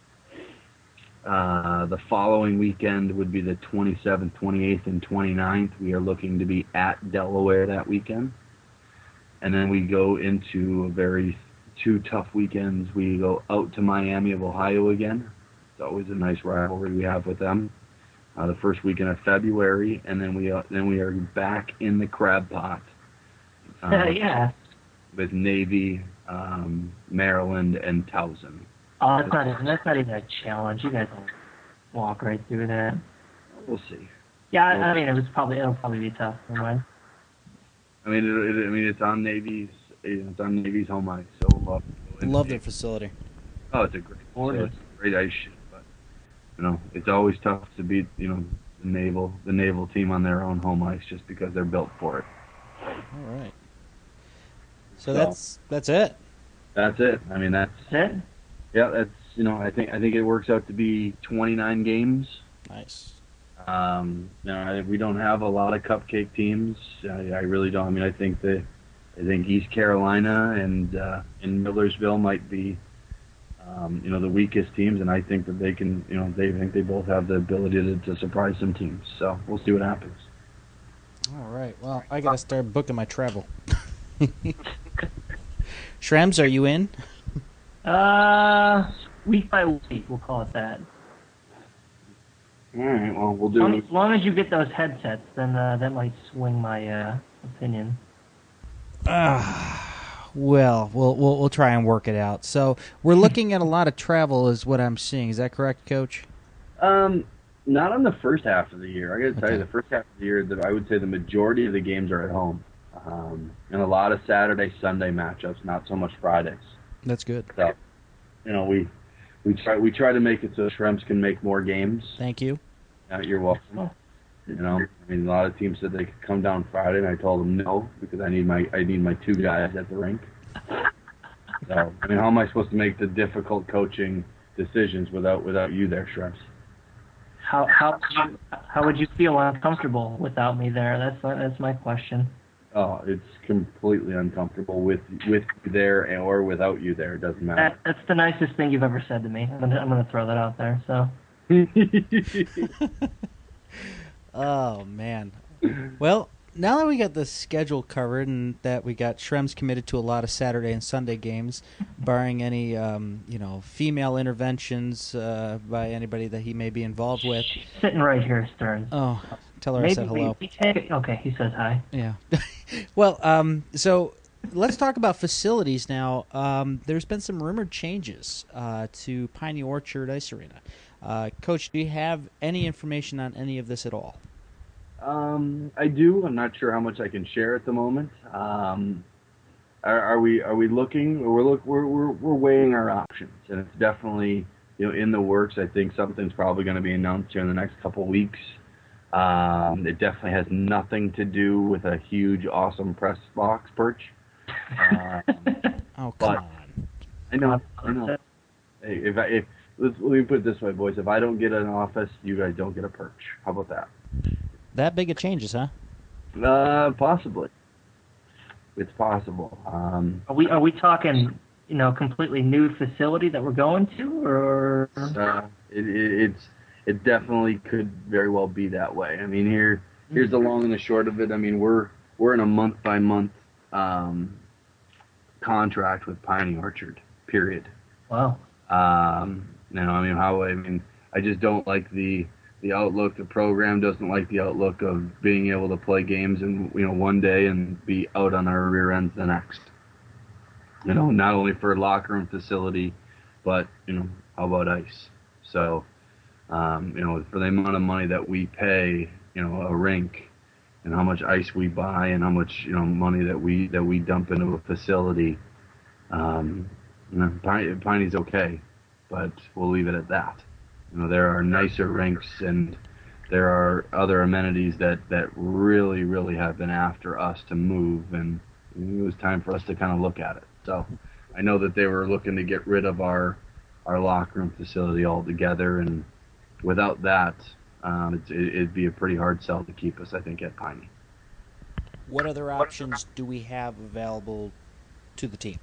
Uh, the following weekend would be the twenty-seventh, twenty-eighth, and twenty-ninth. We are looking to be at Delaware that weekend. And then we go into a very two tough weekends. We go out to Miami of Ohio again. It's always a nice rivalry we have with them. Uh, the first weekend of February, and then we uh, then we are back in the crab pot. Uh, yeah. With Navy, um, Maryland, and Towson. Oh, that's not even, that's not even a challenge. You guys will walk right through that. We'll see. Yeah, I, I mean, it was probably it'll probably be tough. Never mind. I mean, it, it, I mean, it's on Navy's it's on Navy's home ice, so we'll love, Love their facility. Oh, it's a great, it's a great ice sheet, but you know, it's always tough to beat, you know, the naval the naval team on their own home ice just because they're built for it. All right. So- So that's that's it. That's it. I mean, that's That's it. yeah, that's you know, I think I think it works out to be twenty-nine games. Nice. Um, you know, I- we don't have a lot of cupcake teams. I, I really don't. I mean, I think that I think East Carolina and uh, and Millersville might be, um, you know, the weakest teams, and I think that they can, you know, they think they both have the ability to, to surprise some teams. So we'll see what happens. All right. Well, I gotta start booking my travel. Shrems, are you in? Uh, week by week, we'll call it that. All right. Well, we'll As long, do. as long as you get those headsets, then uh, that might swing my uh, opinion. Ah, well, we'll we'll we'll try and work it out. So we're looking at a lot of travel, is what I'm seeing. Is that correct, Coach? Um, not on the first half of the year. I got to tell you, Okay. the first half of the year, that I would say the majority of the games are at home, um, and a lot of Saturday, Sunday matchups, not so much Fridays. That's good. So, you know, we we try we try to make it so Shrimps can make more games. Thank you. Uh, you're welcome. You know, I mean, a lot of teams said they could come down Friday, and I told them no because I need my I need my two guys at the rink. So, I mean, how am I supposed to make the difficult coaching decisions without without you there, Shrimps? How how how would you feel uncomfortable without me there? That's that's my question. Oh, it's completely uncomfortable with with you there or without you there. It doesn't matter. That, that's the nicest thing you've ever said to me. I'm gonna I'm gonna throw that out there. So. Oh man. Well, now that we got the schedule covered and that we got Shrems committed to a lot of Saturday and Sunday games, barring any um, you know female interventions uh, by anybody that he may be involved with. She's sitting right here, Stern. Oh, tell her Maybe I said hello. We, we take it. Okay, he says hi. Yeah. Well, um, so let's talk about facilities now. Um, there's been some rumored changes uh, to Piney Orchard Ice Arena. Uh, Coach, do you have any information on any of this at all? Um, I do. I'm not sure how much I can share at the moment. Um, are, are we are we looking? We're look we're, we're we're weighing our options, and it's definitely you know in the works. I think something's probably going to be announced here in the next couple of weeks. Um, it definitely has nothing to do with a huge, awesome press box perch. Um, oh come but on! I know. I know. Hey, if I if let's, let me put it this way, boys. If I don't get an office, you guys don't get a perch. How about that? That big of changes, huh? Uh, possibly. It's possible. Um, Are we are we talking you know completely new facility that we're going to, or? uh, it, it, it's it definitely could very well be that way. I mean, here here's the long and the short of it. I mean, we're we're in a month by month um, contract with Piney Orchard. Period. Wow. Um, you know, I mean, how I mean, I just don't like the. The outlook, the program doesn't like the outlook of being able to play games in you know one day and be out on our rear ends the next. You know, not only for locker room facility, but you know, how about ice? So, um, you know, for the amount of money that we pay, you know, a rink, and how much ice we buy, and how much you know money that we that we dump into a facility, um, you know, Pine, Piney's okay, but we'll leave it at that. You know, there are nicer rinks and there are other amenities that, that really, really have been after us to move, and it was time for us to kind of look at it. So I know that they were looking to get rid of our our locker room facility altogether, and without that, um, it's, it, it'd be a pretty hard sell to keep us, I think, at Piney. What other options do we have available to the team?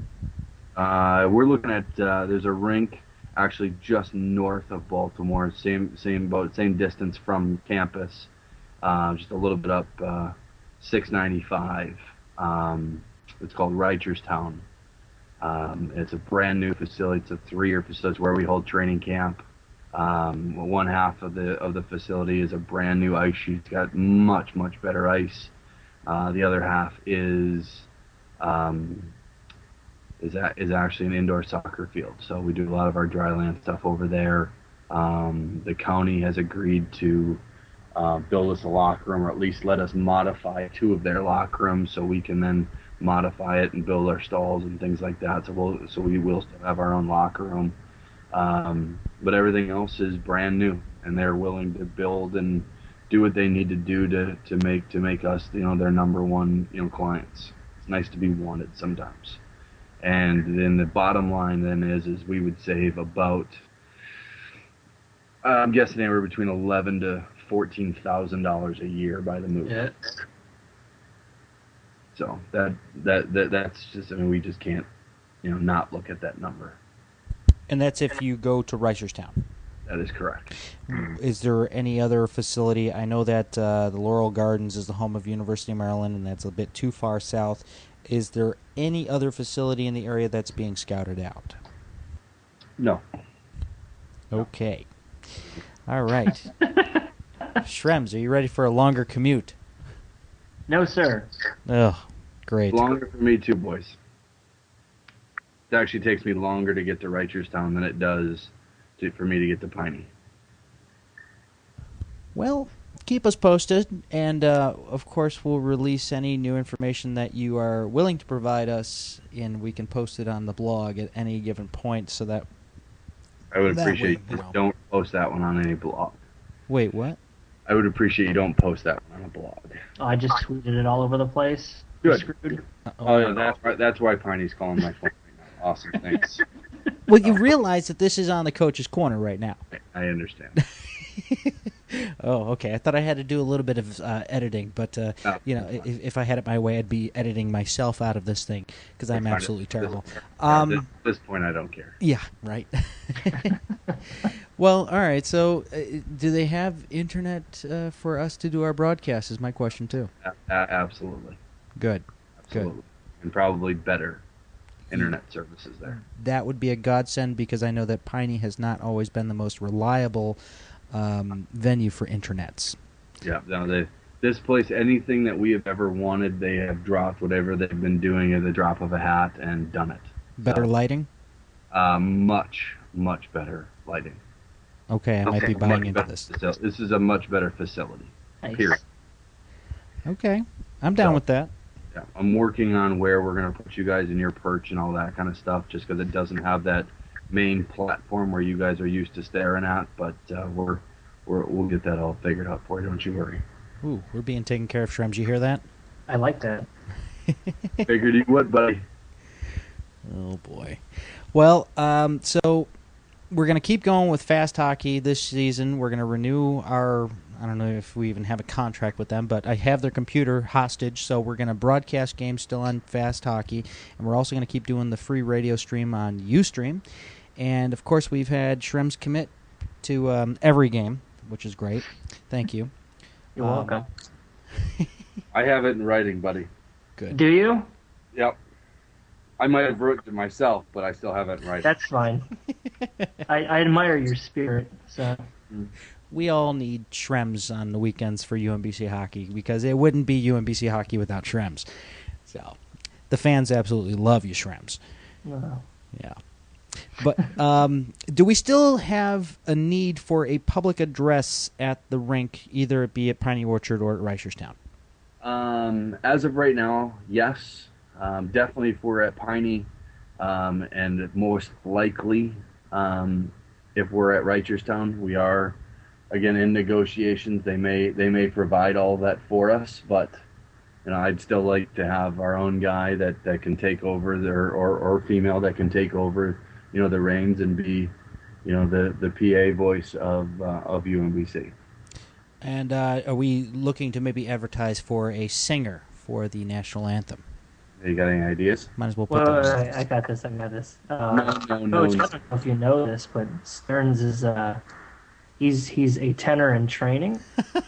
Uh, we're looking at uh, there's a rink actually just north of Baltimore, same same boat, same distance from campus, uh, just a little bit up uh, six ninety-five. Um, it's called Reicherstown. Um, it's a brand new facility. It's a three-year facility. It's where we hold training camp. Um, one half of the of the facility is a brand new ice sheet. It's got much much better ice. Uh, the other half is um, is that is actually an indoor soccer field. So we do a lot of our dry land stuff over there. Um, the county has agreed to uh, build us a locker room, or at least let us modify two of their locker rooms, so we can then modify it and build our stalls and things like that. So we'll so we will still have our own locker room, um, but everything else is brand new, and they're willing to build and do what they need to do to, to make to make us you know their number one you know clients. It's nice to be wanted sometimes. And then the bottom line then is is we would save about uh, I'm guessing anywhere between eleven to fourteen thousand dollars a year by the move. Yeah. So that, that that that's just I mean we just can't you know not look at that number. And that's if you go to Reicherstown. That is correct. Is there any other facility? I know that uh, the Laurel Gardens is the home of University of Maryland, and that's a bit too far south. Is there any other facility in the area that's being scouted out? No. Okay. All right. Shrems, are you ready for a longer commute? No, sir. Oh, great. Longer for me too, boys. It actually takes me longer to get to Reicherstown than it does to, for me to get to Piney. Well, keep us posted, and uh, of course we'll release any new information that you are willing to provide us, and we can post it on the blog at any given point so that I would That way, appreciate you you know. don't post that one on any blog. Wait, what? I would appreciate you don't post that one on a blog. Oh, I just tweeted it all over the place. Good. Screwed. Oh, yeah, that's right. That's why Piney's calling my phone right now. Awesome, thanks. Well, you realize that this is on the coach's corner right now. I understand. Oh, okay. I thought I had to do a little bit of uh, editing, but uh, No, you know, if, if I had it my way, I'd be editing myself out of this thing because I'm Fine. absolutely terrible. Yeah, Um, at this, this point, I don't care. yeah, right. Well, all right. So, uh, do they have internet uh, for us to do our broadcast? Is my question too. A- a- absolutely. Good. Absolutely. And probably better internet services there. That would be a godsend because I know that Piney has not always been the most reliable um, venue for internets. Yeah. No, they, this place, anything that we have ever wanted, they have dropped whatever they've been doing at the drop of a hat and done it. Better So, lighting? Uh, much, much better lighting. Okay, I might be Much buying into better this. facil- This is a much better facility. Nice. Period. Okay, I'm down So- with that. Yeah, I'm working on where we're going to put you guys in your perch and all that kind of stuff, just because it doesn't have that main platform where you guys are used to staring at. But uh, we're, we're we'll get that all figured out for you. Don't you worry. Ooh, we're being taken care of, Shrems. You hear that? I like that. Figured you would, buddy. Oh boy. Well, um, so we're going to keep going with fast hockey this season. We're going to renew our, I don't know if we even have a contract with them, but I have their computer hostage, so we're going to broadcast games still on fast hockey, and we're also going to keep doing the free radio stream on Ustream. And of course, we've had Shrems commit to um, every game, which is great. Thank you. You're Um, welcome. I have it in writing, buddy. Good. Do you? Yep. I might have wrote it myself, but I still have it in writing. That's fine. I, I admire your spirit. So We all need Shrems on the weekends for U M B C hockey because it wouldn't be U M B C hockey without Shrems. So the fans absolutely love you, Shrems. uh, Yeah. But um, do we still have a need for a public address at the rink, either it be at Piney Orchard or at Reicherstown? Um, as of right now, yes. Um, definitely if we're at Piney, um, and most likely um, if we're at Reicherstown, we are again in negotiations. They may they may provide all that for us, but you know I'd still like to have our own guy that, that can take over their or, or female that can take over you know the reins and be you know the, the P A voice of uh, of U M B C. And uh, are we looking to maybe advertise for a singer for the national anthem? You got any ideas? Might as well put well, those. I, I got this. I got this. Uh, No, no, no. Coach, I don't know if you know this, but Stearns is uh, he's he's a tenor in training.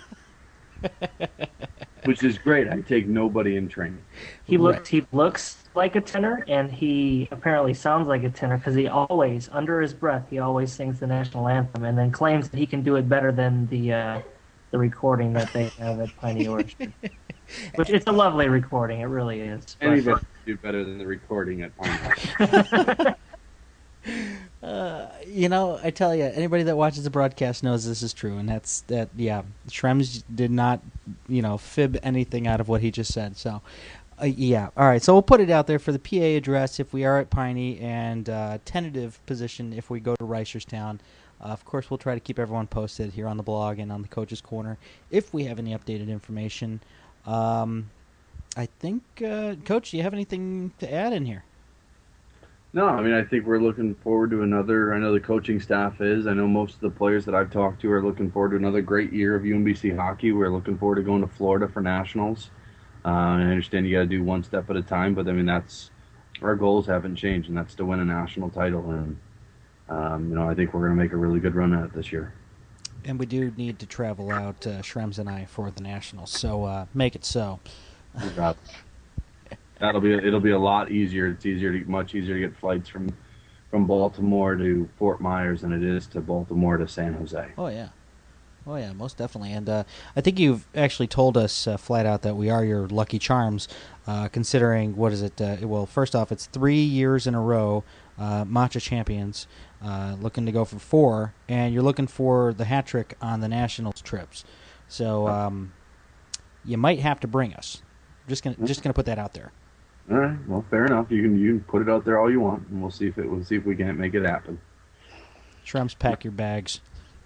Which is great. I take nobody in training. He Right. looks he looks like a tenor, and he apparently sounds like a tenor because he always, under his breath, he always sings the national anthem, and then claims that he can do it better than the uh, the recording that they have at Piney Orchard. Which it's a lovely recording, it really is. but- Anybody can do better than the recording at Pine. Uh, you know, I tell you, anybody that watches the broadcast knows this is true, and that's that. Yeah, Shrems did not, you know, fib anything out of what he just said. So, uh, yeah, all right. So we'll put it out there for the P A address if we are at Piney, and uh, tentative position if we go to Reicherstown. Uh, of course, we'll try to keep everyone posted here on the blog and on the Coach's Corner if we have any updated information. Um, I think, uh, Coach, do you have anything to add in here? No, I mean, I think we're looking forward to another. I know the coaching staff is. I know most of the players that I've talked to are looking forward to another great year of U M B C hockey. We're looking forward to going to Florida for nationals. Uh, I understand you got to do one step at a time, but I mean, that's our goals haven't changed, and that's to win a national title. And um, you know, I think we're going to make a really good run at it this year. And we do need to travel out, uh, Shrems and I, for the Nationals. So uh, make it so. You got it. That'll be it'll be a lot easier. It's easier to much easier to get flights from from Baltimore to Fort Myers than it is to Baltimore to San Jose. Oh, yeah. Oh, yeah, most definitely. And uh, I think you've actually told us uh, flat out that we are your lucky charms, uh, considering, what is it? Uh, well, first off, it's three years in a row, uh, Matcha champions, uh, looking to go for four, and you're looking for the hat trick on the Nationals trips. So um, you might have to bring us. Just gonna just gonna put that out there. All right. Well, fair enough. You can you can put it out there all you want, and we'll see if it we'll see if we can't make it happen. Shrums, pack your bags.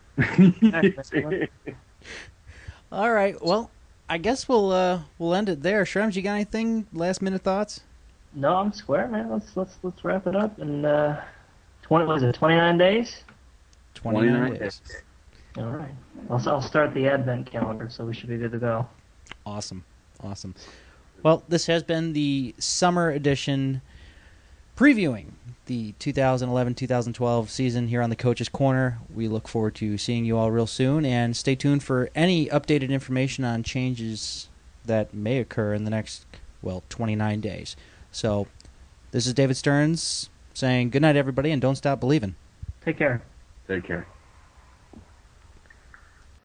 All right. Well, I guess we'll uh, we'll end it there. Shrums, you got anything? Last minute thoughts? No, I'm square, man. Let's let's let's wrap it up. And uh, twenty was it twenty-nine days? twenty-nine days. All right. I'll I'll start the advent calendar, so we should be good to go. Awesome. Awesome. Well, this has been the summer edition previewing the two thousand eleven two thousand twelve season here on the Coach's Corner. We look forward to seeing you all real soon, and stay tuned for any updated information on changes that may occur in the next, well, twenty-nine days. So, this is David Stearns saying good night, everybody, and don't stop believing. Take care. Take care.